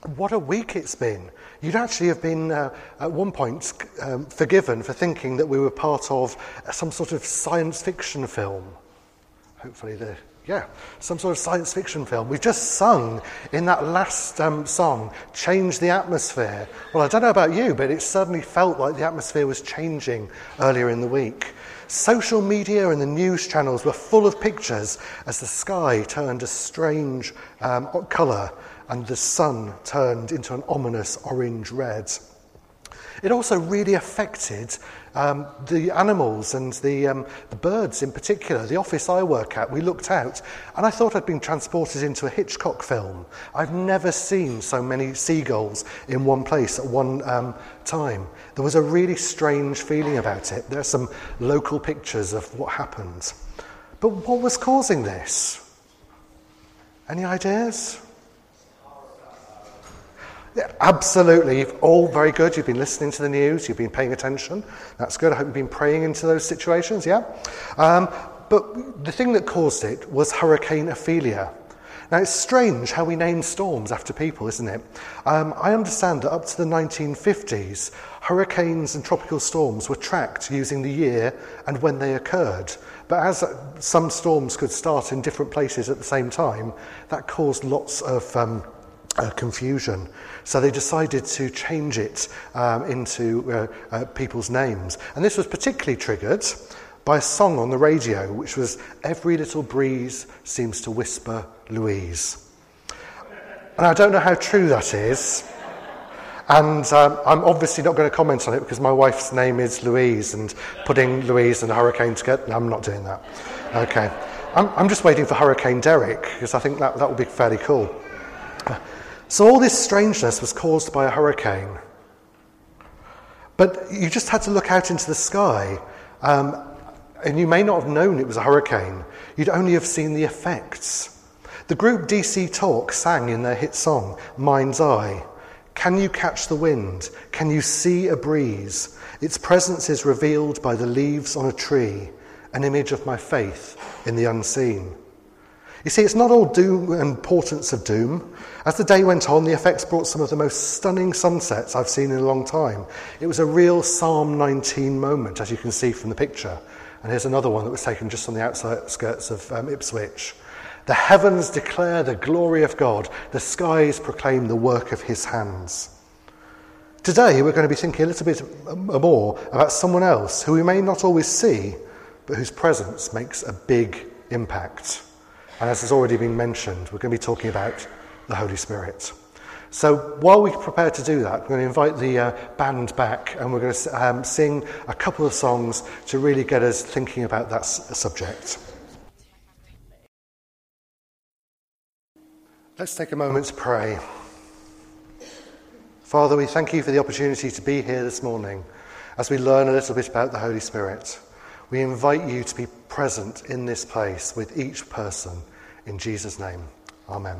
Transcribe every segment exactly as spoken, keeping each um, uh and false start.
What a week it's been. You'd actually have been, uh, at one point, um, forgiven for thinking that we were part of some sort of science fiction film. Hopefully the... Yeah, some sort of science fiction film. We've just sung in that last um, song, Change the Atmosphere. Well, I don't know about you, but it certainly felt like the atmosphere was changing earlier in the week. Social media and the news channels were full of pictures as the sky turned a strange um, colour and the sun turned into an ominous orange red. It also really affected um, the animals and the, um, the birds in particular. The office I work at, we looked out and I thought I'd been transported into a Hitchcock film. I've never seen so many seagulls in one place at one um, time. There was a really strange feeling about it. There are some local pictures of what happened. But what was causing this? Any ideas? Yeah, absolutely. You've all very good. You've been listening to the news. You've been paying attention. That's good. I hope you've been praying into those situations, yeah? Um, but the thing that caused it was Hurricane Ophelia. Now, it's strange how we name storms after people, isn't it? Um, I understand that up to the nineteen fifties, hurricanes and tropical storms were tracked using the year and when they occurred. But as some storms could start in different places at the same time, that caused lots of... Um, Uh, confusion. So they decided to change it um, into uh, uh, people's names. And this was particularly triggered by a song on the radio, which was Every Little Breeze Seems to Whisper Louise. And I don't know how true that is. And um, I'm obviously not going to comment on it because my wife's name is Louise, and putting Louise and a hurricane together, no, I'm not doing that. Okay. I'm, I'm just waiting for Hurricane Derek because I think that, that would be fairly cool. So all this strangeness was caused by a hurricane. But you just had to look out into the sky, um, and you may not have known it was a hurricane. You'd only have seen the effects. The group D C Talk sang in their hit song, Mind's Eye. Can you catch the wind? Can you see a breeze? Its presence is revealed by the leaves on a tree, an image of my faith in the unseen. You see, it's not all doom and portents of doom. As the day went on, the effects brought some of the most stunning sunsets I've seen in a long time. It was a real Psalm nineteen moment, as you can see from the picture. And here's another one that was taken just on the outskirts of um, Ipswich. The heavens declare the glory of God. The skies proclaim the work of his hands. Today, we're going to be thinking a little bit more about someone else who we may not always see, but whose presence makes a big impact. And as has already been mentioned, we're going to be talking about the Holy Spirit. So while we prepare to do that, we're going to invite the uh, band back, and we're going to um, sing a couple of songs to really get us thinking about that s- subject. Let's take a moment to pray. Father, we thank you for the opportunity to be here this morning as we learn a little bit about the Holy Spirit. We invite you to be present in this place with each person. In Jesus' name, amen.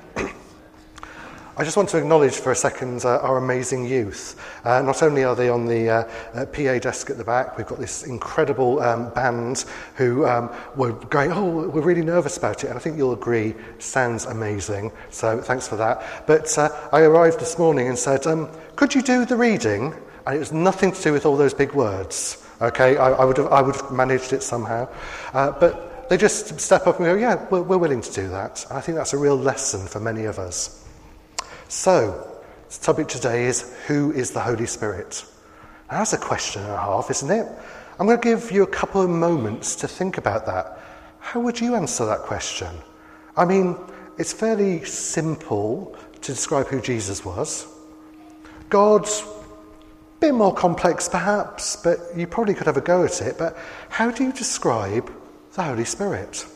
I just want to acknowledge for a second uh, our amazing youth. Uh, not only are they on the uh, uh, P A desk at the back, we've got this incredible um, band who um, were going, oh, we're really nervous about it, and I think you'll agree, sounds amazing, so thanks for that. But uh, I arrived this morning and said, um, could you do the reading? And it was nothing to do with all those big words, okay? I, I would have I would have managed it somehow. Uh, but they just step up and go, yeah, we're, we're willing to do that. And I think that's a real lesson for many of us. So, the topic today is, who is the Holy Spirit? Now, that's a question and a half, isn't it? I'm going to give you a couple of moments to think about that. How would you answer that question? I mean, it's fairly simple to describe who Jesus was. God's a bit more complex perhaps, but you probably could have a go at it. But how do you describe the Holy Spirit?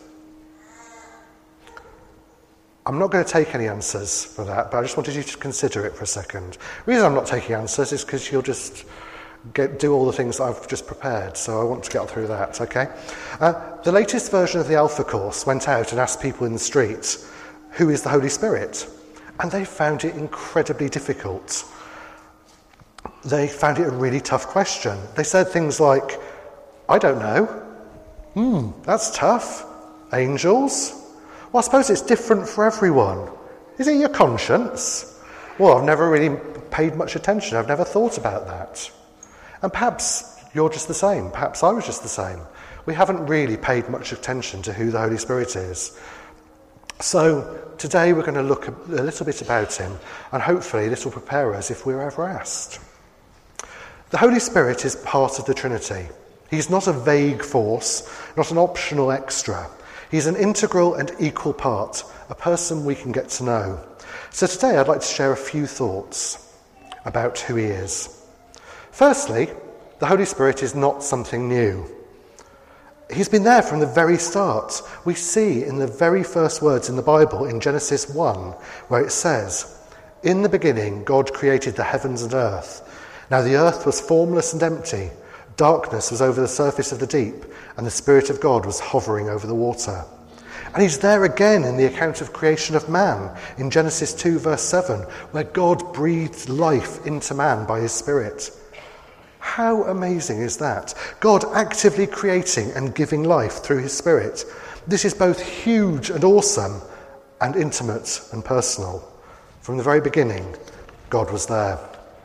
I'm not going to take any answers for that, but I just wanted you to consider it for a second. The reason I'm not taking answers is because you'll just get, do all the things that I've just prepared, so I want to get through that, okay? Uh, the latest version of the Alpha Course went out and asked people in the streets, who is the Holy Spirit? And they found it incredibly difficult. They found it a really tough question. They said things like, I don't know. Hmm, that's tough. Angels? Well, I suppose it's different for everyone. Is it your conscience? well, I've never really paid much attention. I've never thought about that. And perhaps you're just the same. Perhaps I was just the same. We haven't really paid much attention to who the Holy Spirit is. So today we're going to look a little bit about him, and hopefully this will prepare us if we're ever asked. The Holy Spirit is part of the Trinity. He's not a vague force, not an optional extra. He's an integral and equal part, a person we can get to know. So today I'd like to share a few thoughts about who he is. Firstly, the Holy Spirit is not something new. He's been there from the very start. We see in the very first words in the Bible, in Genesis one, where it says, "In the beginning God created the heavens and earth. Now the earth was formless and empty. Darkness was over the surface of the deep, and the Spirit of God was hovering over the water." And he's there again in the account of creation of man, in Genesis two verse seven, where God breathed life into man by his Spirit. How amazing is that? God actively creating and giving life through his Spirit. This is both huge and awesome, and intimate and personal. From the very beginning, God was there.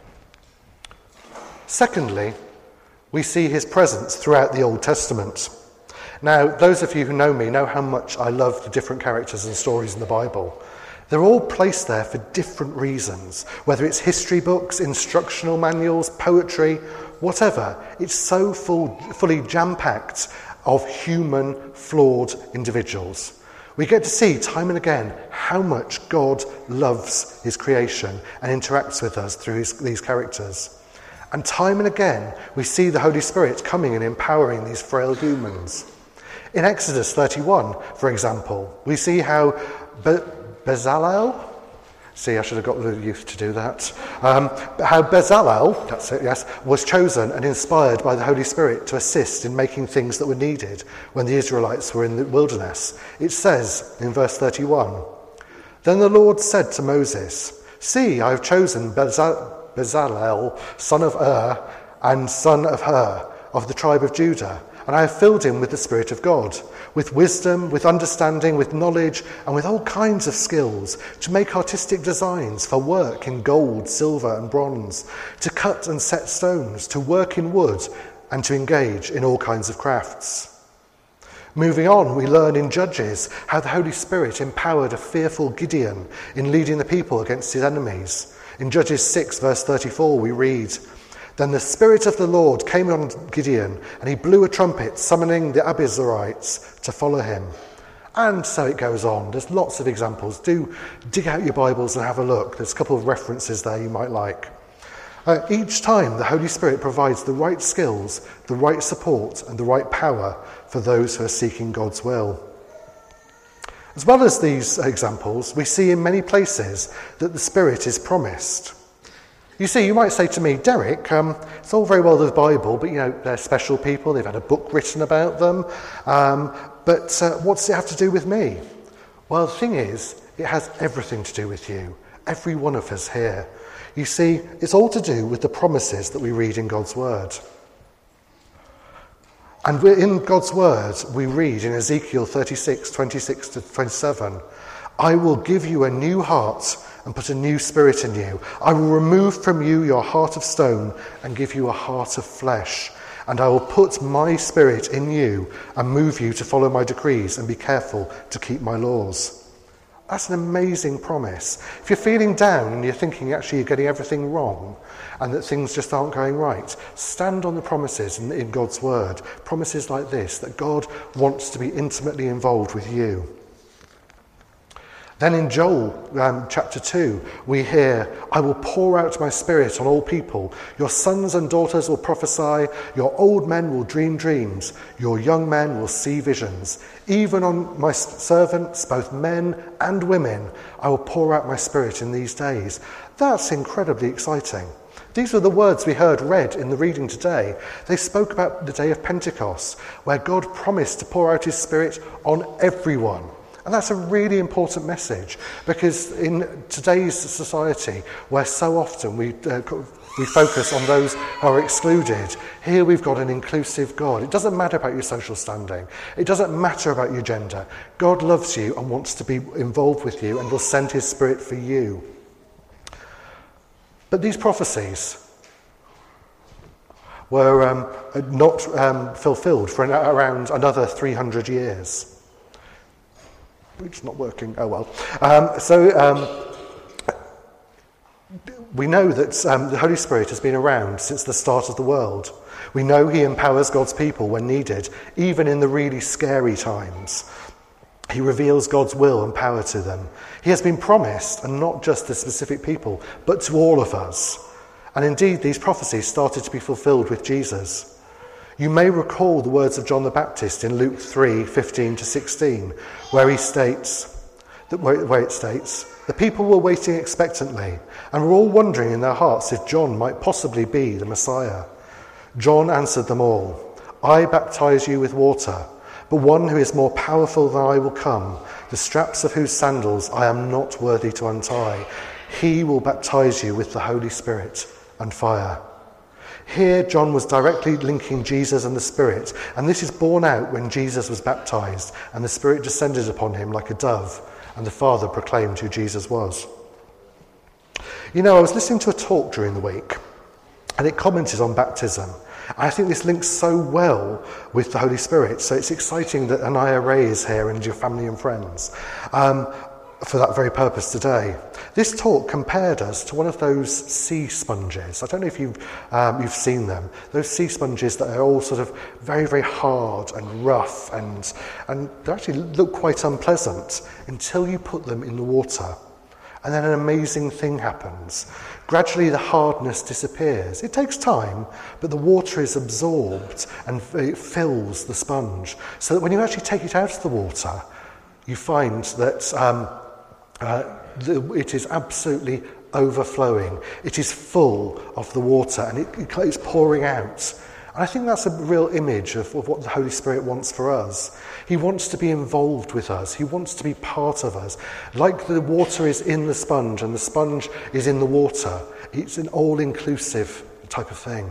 Secondly, we see his presence throughout the Old Testament. Now, those of you who know me know how much I love the different characters and stories in the Bible. They're all placed there for different reasons, whether it's history books, instructional manuals, poetry, whatever. It's so full, fully jam-packed of human, flawed individuals. We get to see time and again how much God loves his creation and interacts with us through his, these characters. And time and again, we see the Holy Spirit coming and empowering these frail humans. In Exodus thirty-one, for example, we see how Be- Bezalel, see, I should have got the youth to do that, um, how Bezalel, that's it, yes, was chosen and inspired by the Holy Spirit to assist in making things that were needed when the Israelites were in the wilderness. It says in verse thirty-one, "Then the Lord said to Moses, 'See, I have chosen Bezalel, Bezalel, son of Ur, and son of Hur, of the tribe of Judah, and I have filled him with the Spirit of God, with wisdom, with understanding, with knowledge, and with all kinds of skills, to make artistic designs for work in gold, silver, and bronze, to cut and set stones, to work in wood, and to engage in all kinds of crafts.'" Moving on, we learn in Judges how the Holy Spirit empowered a fearful Gideon in leading the people against his enemies. In Judges six, verse thirty-four, we read, "Then the Spirit of the Lord came on Gideon, and he blew a trumpet, summoning the Abiezrites to follow him." And so it goes on. There's lots of examples. Do dig out your Bibles and have a look. There's a couple of references there you might like. Uh, each time, the Holy Spirit provides the right skills, the right support, and the right power for those who are seeking God's will. As well as these examples, we see in many places that the Spirit is promised. You see, you might say to me, "Derek, um, it's all very well the Bible, but you know, they're special people, they've had a book written about them, um, but uh, what does it have to do with me?" Well, the thing is, it has everything to do with you, every one of us here. You see, it's all to do with the promises that we read in God's Word. And we're in God's Word, we read in Ezekiel thirty-six, twenty-six to twenty-seven, "I will give you a new heart and put a new spirit in you. I will remove from you your heart of stone and give you a heart of flesh. And I will put my spirit in you and move you to follow my decrees and be careful to keep my laws." That's an amazing promise. If you're feeling down and you're thinking actually you're getting everything wrong and that things just aren't going right, stand on the promises in, in God's Word. Promises like this, that God wants to be intimately involved with you. Then in Joel um, chapter two, we hear, "I will pour out my spirit on all people. Your sons and daughters will prophesy. Your old men will dream dreams. Your young men will see visions. Even on my servants, both men and women, I will pour out my spirit in these days." That's incredibly exciting. These were the words we heard read in the reading today. They spoke about the day of Pentecost, where God promised to pour out his spirit on everyone. And that's a really important message, because in today's society, where so often we uh, we focus on those who are excluded, here we've got an inclusive God. It doesn't matter about your social standing. It doesn't matter about your gender. God loves you and wants to be involved with you and will send his spirit for you. But these prophecies were um, not um, fulfilled for an, around another three hundred years. It's not working. Oh well. Um, so um, we know that um, the Holy Spirit has been around since the start of the world. We know he empowers God's people when needed, even in the really scary times. He reveals God's will and power to them. He has been promised, and not just to specific people, but to all of us. And indeed, these prophecies started to be fulfilled with Jesus. You may recall the words of John the Baptist in Luke three, fifteen to sixteen, where he states, that, where, where it states, the people were waiting expectantly, and were all wondering in their hearts if John might possibly be the Messiah. John answered them all, I baptize you with water, but one who is more powerful than I will come, the straps of whose sandals I am not worthy to untie. He will baptize you with the Holy Spirit and fire. Here, John was directly linking Jesus and the Spirit, and this is borne out when Jesus was baptized, and the Spirit descended upon him like a dove, and the Father proclaimed who Jesus was. You know, I was listening to a talk during the week, and it commented on baptism. I think this links so well with the Holy Spirit, so it's exciting that Anaya Ray is here and your family and friends um, for that very purpose today. This talk compared us to one of those sea sponges. I don't know if you've, um, you've seen them. Those sea sponges that are all sort of very, very hard and rough, and, and they actually look quite unpleasant until you put them in the water. And then an amazing thing happens. Gradually the hardness disappears. It takes time, but the water is absorbed and it fills the sponge. So that when you actually take it out of the water, you find that um, uh, the, it is absolutely overflowing. It is full of the water, and it, it, it's pouring out. And I think that's a real image of, of what the Holy Spirit wants for us. He wants to be involved with us. He wants to be part of us. Like the water is in the sponge and the sponge is in the water, it's an all-inclusive type of thing.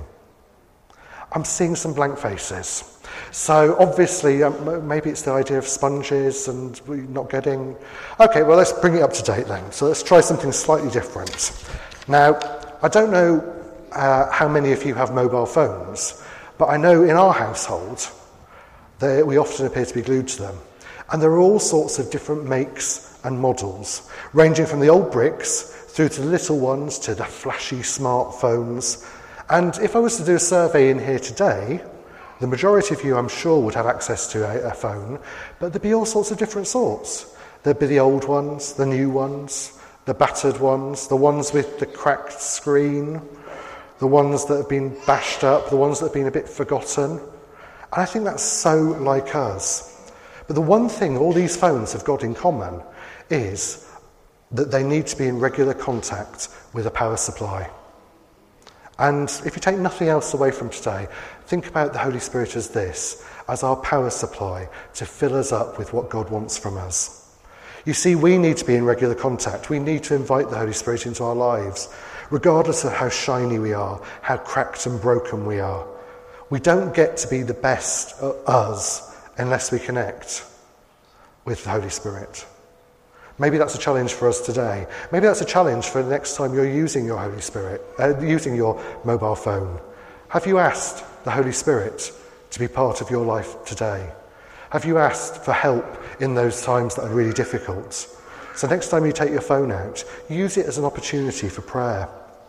I'm seeing some blank faces. So obviously, um, maybe it's the idea of sponges and we're not getting... Okay, well, let's bring it up to date then. So let's try something slightly different. Now, I don't know uh, how many of you have mobile phones, but I know in our household, they, we often appear to be glued to them. And there are all sorts of different makes and models, ranging from the old bricks through to the little ones to the flashy smartphones. And if I was to do a survey in here today, the majority of you, I'm sure, would have access to a, a phone, but there'd be all sorts of different sorts. There'd be the old ones, the new ones, the battered ones, the ones with the cracked screen, the ones that have been bashed up, the ones that have been a bit forgotten. And I think that's so like us. But the one thing all these phones have got in common is that they need to be in regular contact with a power supply. And if you take nothing else away from today, think about the Holy Spirit as this, as our power supply to fill us up with what God wants from us. You see, we need to be in regular contact. We need to invite the Holy Spirit into our lives, regardless of how shiny we are, how cracked and broken we are. We don't get to be the best of us unless we connect with the Holy Spirit. Maybe that's a challenge for us today. Maybe that's a challenge for the next time you're using your Holy Spirit, uh, using your mobile phone. Have you asked the Holy Spirit to be part of your life today? Have you asked for help in those times that are really difficult? So next time you take your phone out, use it as an opportunity for prayer.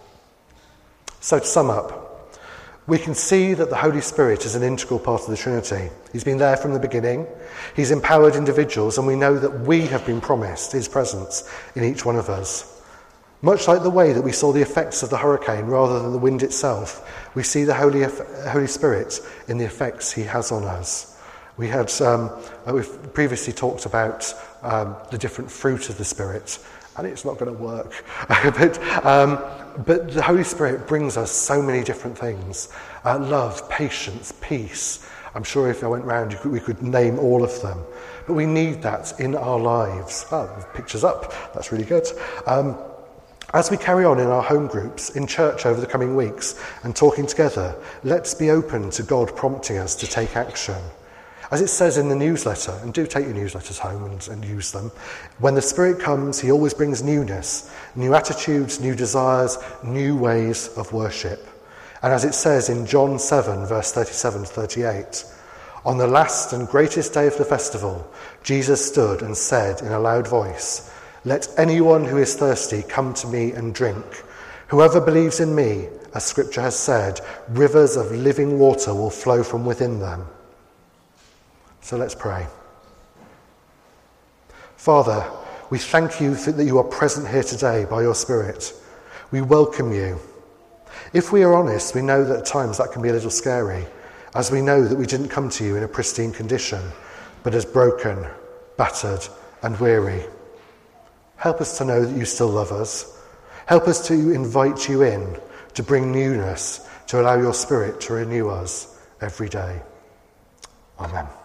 So to sum up, we can see that the Holy Spirit is an integral part of the Trinity. He's been there from the beginning. He's empowered individuals, and we know that we have been promised his presence in each one of us. Much like the way that we saw the effects of the hurricane rather than the wind itself, we see the Holy, Holy Spirit in the effects he has on us. We had, um, we've previously talked about um, the different fruit of the Spirit, and it's not going to work. but, um, but the Holy Spirit brings us so many different things. Uh, love, patience, peace. I'm sure if I went round, you could, we could name all of them. But we need that in our lives. Oh, the picture's up. That's really good. Um, as we carry on in our home groups, in church over the coming weeks, and talking together, let's be open to God prompting us to take action. As it says in the newsletter, and do take your newsletters home and, and use them, when the Spirit comes, he always brings newness, new attitudes, new desires, new ways of worship. And as it says in John seven, verse thirty-seven to thirty-eight, on the last and greatest day of the festival, Jesus stood and said in a loud voice, "Let anyone who is thirsty come to me and drink. Whoever believes in me, as Scripture has said, rivers of living water will flow from within them." So let's pray. Father, we thank you that you are present here today by your Spirit. We welcome you. If we are honest, we know that at times that can be a little scary, as we know that we didn't come to you in a pristine condition, but as broken, battered, and weary. Help us to know that you still love us. Help us to invite you in, to bring newness, to allow your Spirit to renew us every day. Amen.